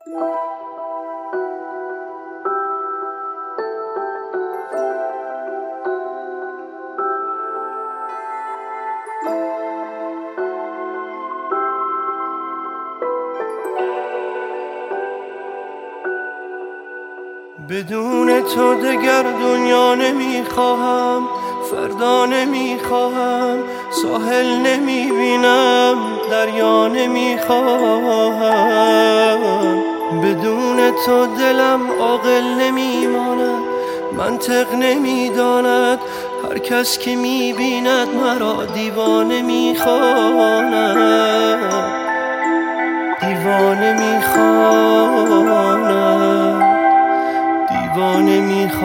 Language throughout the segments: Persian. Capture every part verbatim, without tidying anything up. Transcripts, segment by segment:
بدون تو دگر دنیا نمیخواهم، فردا نمیخواهم، ساحل نمیبینم، دریا نمیخواهم. بدون تو دلم عاقل نمیماند، منطق نمیداند، هر کس که میبیند مرا دیوانه میخواند، دیوانه میخواند، دیوانه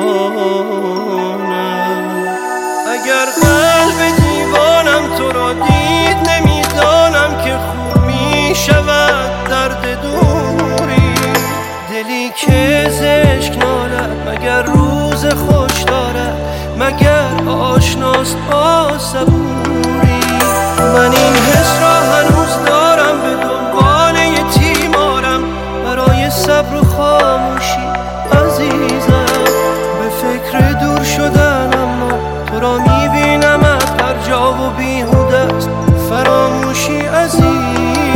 میخواند. اگر قلب دیوانم تو را دید، نمیدانم که خوب میشود درد دوری. دلی که ز عشق نالد مگر روز خوش دارد، مگر آشناست با صبوری. من این حس را هنوز دارم، به دنبال یه تیمارم برای صبر و خاموشی عزیزم. به فکر دور شدن اما تو را میبینمت هر جا و بیهوده است فراموشی عزیزم.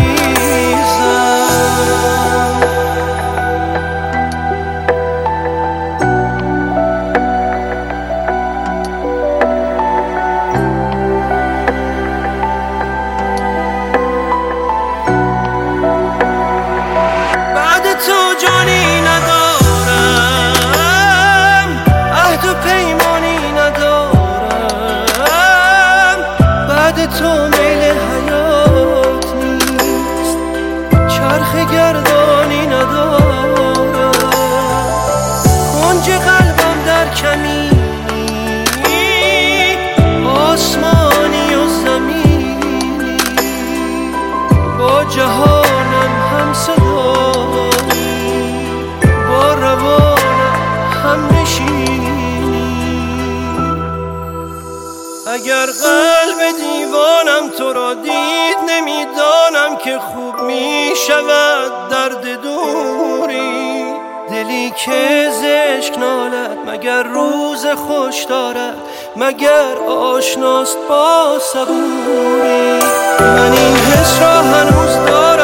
بعد تو جانی ندارم، عهد و پیمانی ندارم. بعد تو میل حیات نیست، چرخ گردانی ندارم. کنج قلبم در کمینی، آسمانی و زمینی. با جهانم هم صدایی، با روانم هم نشینی. اگر قلب دیوانم تو را دید، نمیدانم که خوب میشود درد دوری. دلی که ز عشق نالد مگر روز خوش دارد، مگر آشناست با صبوری. من این حس را هنوز دارم،